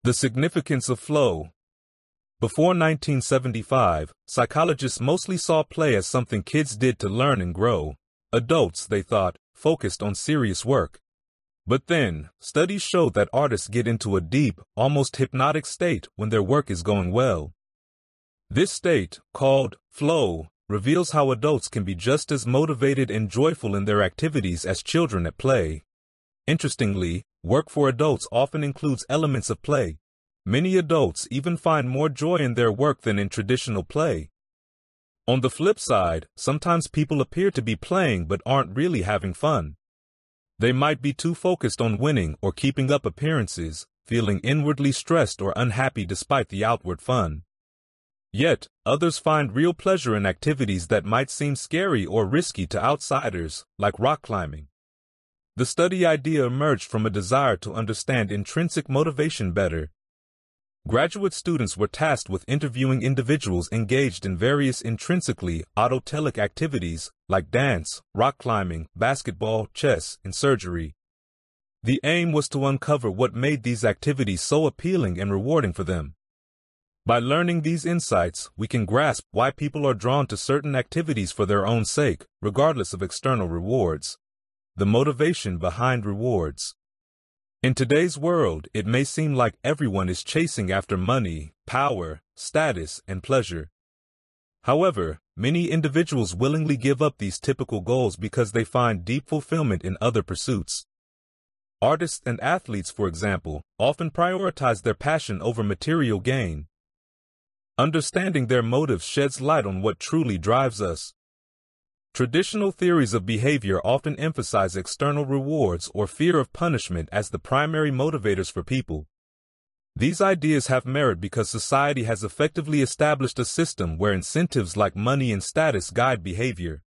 The significance of flow. Before 1975, psychologists mostly saw play as something kids did to learn and grow. Adults, they thought, focused on serious work. But then, studies showed that artists get into a deep, almost hypnotic state when their work is going well. This state, called flow, reveals how adults can be just as motivated and joyful in their activities as children at play. Interestingly, work for adults often includes elements of play. Many adults even find more joy in their work than in traditional play. On the flip side, sometimes people appear to be playing but aren't really having fun. They might be too focused on winning or keeping up appearances, feeling inwardly stressed or unhappy despite the outward fun. Yet, others find real pleasure in activities that might seem scary or risky to outsiders, like rock climbing. The study idea emerged from a desire to understand intrinsic motivation better. Graduate students were tasked with interviewing individuals engaged in various intrinsically autotelic activities like dance, rock climbing, basketball, chess, and surgery. The aim was to uncover what made these activities so appealing and rewarding for them. By learning these insights, we can grasp why people are drawn to certain activities for their own sake, regardless of external rewards. The motivation behind rewards. In today's world, it may seem like everyone is chasing after money, power, status, and pleasure. However, many individuals willingly give up these typical goals because they find deep fulfillment in other pursuits. Artists and athletes, for example, often prioritize their passion over material gain. Understanding their motives sheds light on what truly drives us. Traditional theories of behavior often emphasize external rewards or fear of punishment as the primary motivators for people. These ideas have merit because society has effectively established a system where incentives like money and status guide behavior.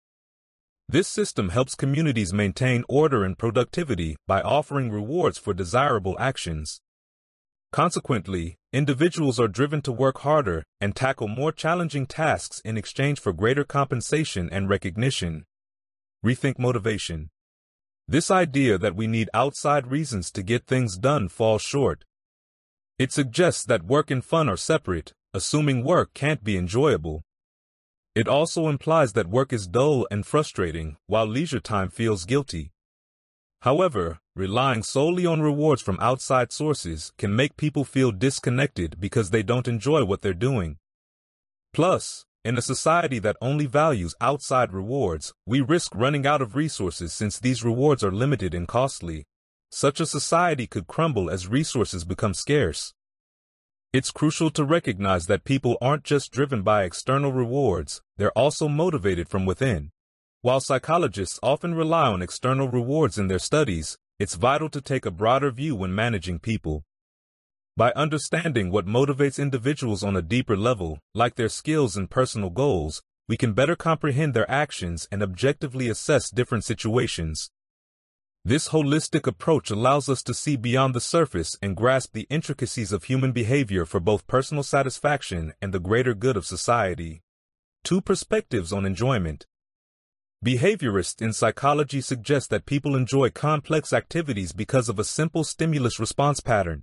This system helps communities maintain order and productivity by offering rewards for desirable actions. Consequently, individuals are driven to work harder and tackle more challenging tasks in exchange for greater compensation and recognition. Rethink motivation. This idea that we need outside reasons to get things done falls short. It suggests that work and fun are separate, assuming work can't be enjoyable. It also implies that work is dull and frustrating, while leisure time feels guilty. However, relying solely on rewards from outside sources can make people feel disconnected because they don't enjoy what they're doing. Plus, in a society that only values outside rewards, we risk running out of resources since these rewards are limited and costly. Such a society could crumble as resources become scarce. It's crucial to recognize that people aren't just driven by external rewards, they're also motivated from within. While psychologists often rely on external rewards in their studies, it's vital to take a broader view when managing people. By understanding what motivates individuals on a deeper level, like their skills and personal goals, we can better comprehend their actions and objectively assess different situations. This holistic approach allows us to see beyond the surface and grasp the intricacies of human behavior for both personal satisfaction and the greater good of society. 2 perspectives on enjoyment. Behaviorists in psychology suggest that people enjoy complex activities because of a simple stimulus-response pattern.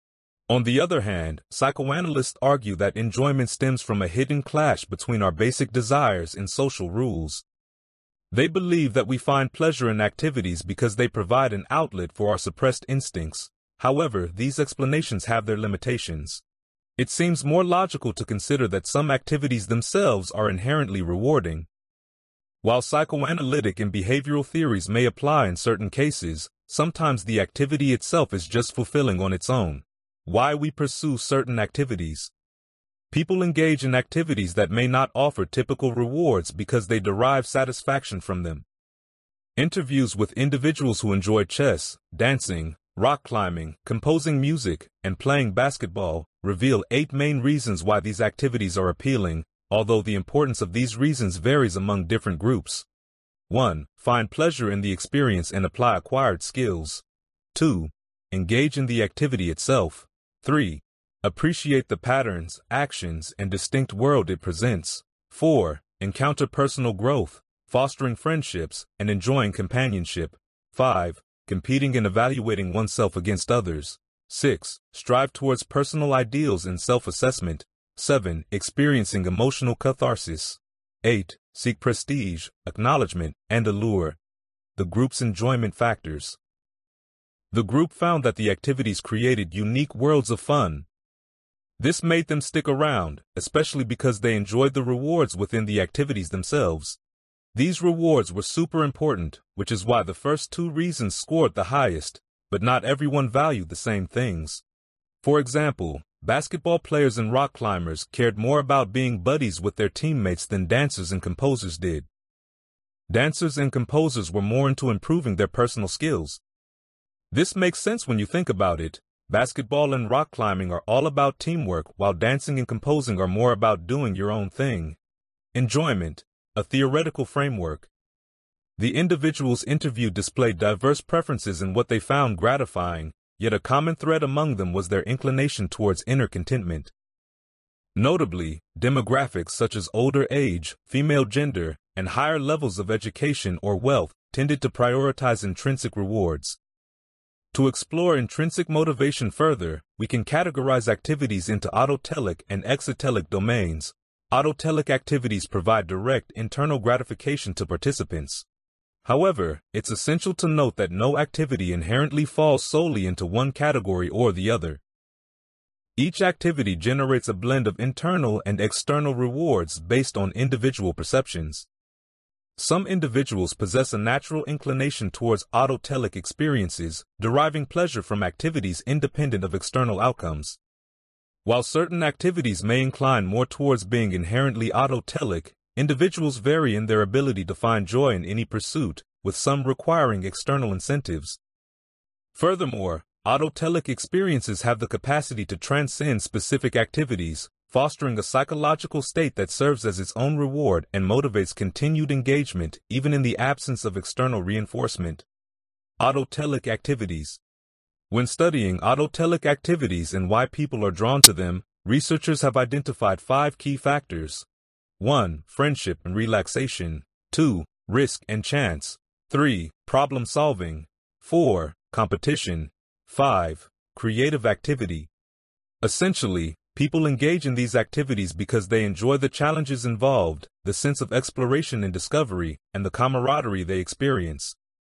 On the other hand, psychoanalysts argue that enjoyment stems from a hidden clash between our basic desires and social rules. They believe that we find pleasure in activities because they provide an outlet for our suppressed instincts. However, these explanations have their limitations. It seems more logical to consider that some activities themselves are inherently rewarding. While psychoanalytic and behavioral theories may apply in certain cases, sometimes the activity itself is just fulfilling on its own. Why we pursue certain activities. People engage in activities that may not offer typical rewards because they derive satisfaction from them. Interviews with individuals who enjoy chess, dancing, rock climbing, composing music, and playing basketball reveal 8 main reasons why these activities are appealing, although the importance of these reasons varies among different groups. 1. Find pleasure in the experience and apply acquired skills. 2. Engage in the activity itself. 3. Appreciate the patterns, actions, and distinct world it presents. 4. Encounter personal growth, fostering friendships, and enjoying companionship. 5. Competing and evaluating oneself against others. 6. Strive towards personal ideals and self-assessment. 7. Experiencing emotional catharsis. 8. Seek prestige, acknowledgement, and allure. The group's enjoyment factors. The group found that the activities created unique worlds of fun. This made them stick around, especially because they enjoyed the rewards within the activities themselves. These rewards were super important, which is why the first two reasons scored the highest, but not everyone valued the same things. For example, basketball players and rock climbers cared more about being buddies with their teammates than dancers and composers did. Dancers and composers were more into improving their personal skills. This makes sense when you think about it. Basketball and rock climbing are all about teamwork, while dancing and composing are more about doing your own thing. Enjoyment, a theoretical framework. The individuals interviewed displayed diverse preferences in what they found gratifying, yet a common thread among them was their inclination towards inner contentment. Notably, demographics such as older age, female gender, and higher levels of education or wealth tended to prioritize intrinsic rewards. To explore intrinsic motivation further, we can categorize activities into autotelic and exotelic domains. Autotelic activities provide direct internal gratification to participants. However, it's essential to note that no activity inherently falls solely into one category or the other. Each activity generates a blend of internal and external rewards based on individual perceptions. Some individuals possess a natural inclination towards autotelic experiences, deriving pleasure from activities independent of external outcomes. While certain activities may incline more towards being inherently autotelic, individuals vary in their ability to find joy in any pursuit, with some requiring external incentives. Furthermore, autotelic experiences have the capacity to transcend specific activities, fostering a psychological state that serves as its own reward and motivates continued engagement even in the absence of external reinforcement. Autotelic activities. When studying autotelic activities and why people are drawn to them, researchers have identified 5 key factors. 1. Friendship and relaxation. 2. Risk and chance. 3. Problem solving. 4. Competition. 5. Creative activity. Essentially, people engage in these activities because they enjoy the challenges involved, the sense of exploration and discovery, and the camaraderie they experience.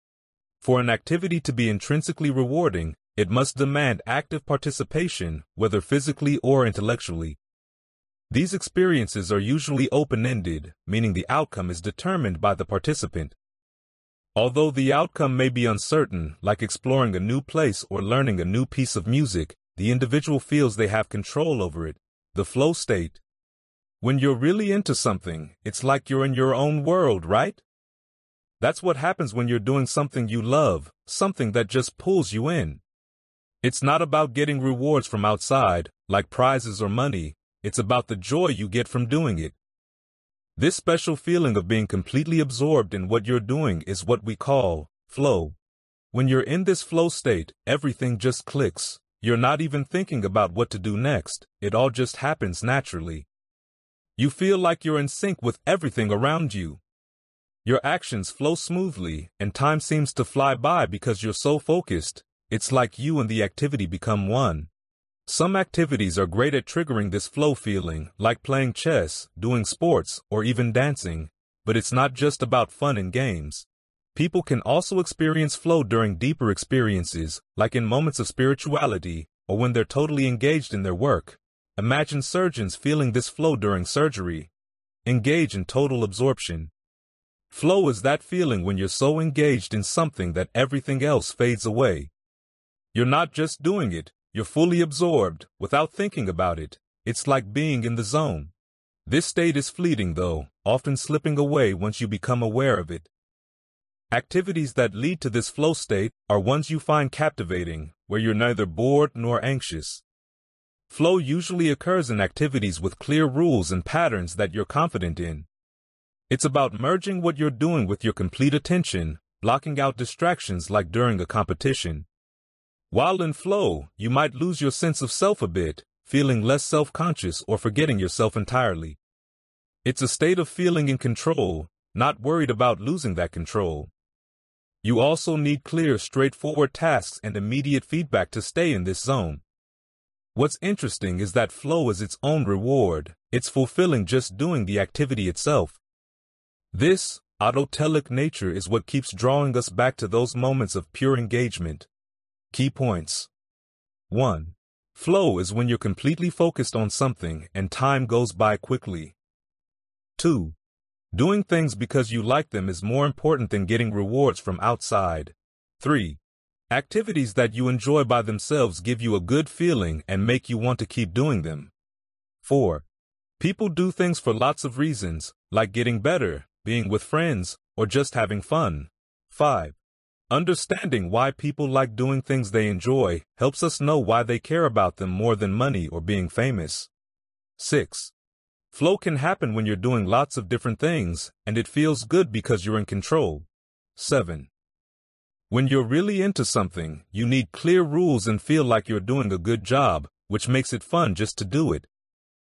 For an activity to be intrinsically rewarding, it must demand active participation, whether physically or intellectually. These experiences are usually open-ended, meaning the outcome is determined by the participant. Although the outcome may be uncertain, like exploring a new place or learning a new piece of music, the individual feels they have control over it. The flow state. When you're really into something, it's like you're in your own world, right? That's what happens when you're doing something you love, something that just pulls you in. It's not about getting rewards from outside, like prizes or money. It's about the joy you get from doing it. This special feeling of being completely absorbed in what you're doing is what we call flow. When you're in this flow state, everything just clicks. You're not even thinking about what to do next. It all just happens naturally. You feel like you're in sync with everything around you. Your actions flow smoothly, and time seems to fly by because you're so focused. It's like you and the activity become one. Some activities are great at triggering this flow feeling, like playing chess, doing sports, or even dancing. But it's not just about fun and games. People can also experience flow during deeper experiences, like in moments of spirituality, or when they're totally engaged in their work. Imagine surgeons feeling this flow during surgery. Engage in total absorption. Flow is that feeling when you're so engaged in something that everything else fades away. You're not just doing it, you're fully absorbed, without thinking about it. It's like being in the zone. This state is fleeting though, often slipping away once you become aware of it. Activities that lead to this flow state are ones you find captivating, where you're neither bored nor anxious. Flow usually occurs in activities with clear rules and patterns that you're confident in. It's about merging what you're doing with your complete attention, blocking out distractions like during a competition. While in flow, you might lose your sense of self a bit, feeling less self-conscious or forgetting yourself entirely. It's a state of feeling in control, not worried about losing that control. You also need clear, straightforward tasks and immediate feedback to stay in this zone. What's interesting is that flow is its own reward. It's fulfilling just doing the activity itself. This autotelic nature is what keeps drawing us back to those moments of pure engagement. Key points. 1. Flow is when you're completely focused on something and time goes by quickly. 2. Doing things because you like them is more important than getting rewards from outside. 3. Activities that you enjoy by themselves give you a good feeling and make you want to keep doing them. 4. People do things for lots of reasons, like getting better, being with friends, or just having fun. 5. Understanding why people like doing things they enjoy helps us know why they care about them more than money or being famous. 6. Flow can happen when you're doing lots of different things, and it feels good because you're in control. 7. When you're really into something, you need clear rules and feel like you're doing a good job, which makes it fun just to do it.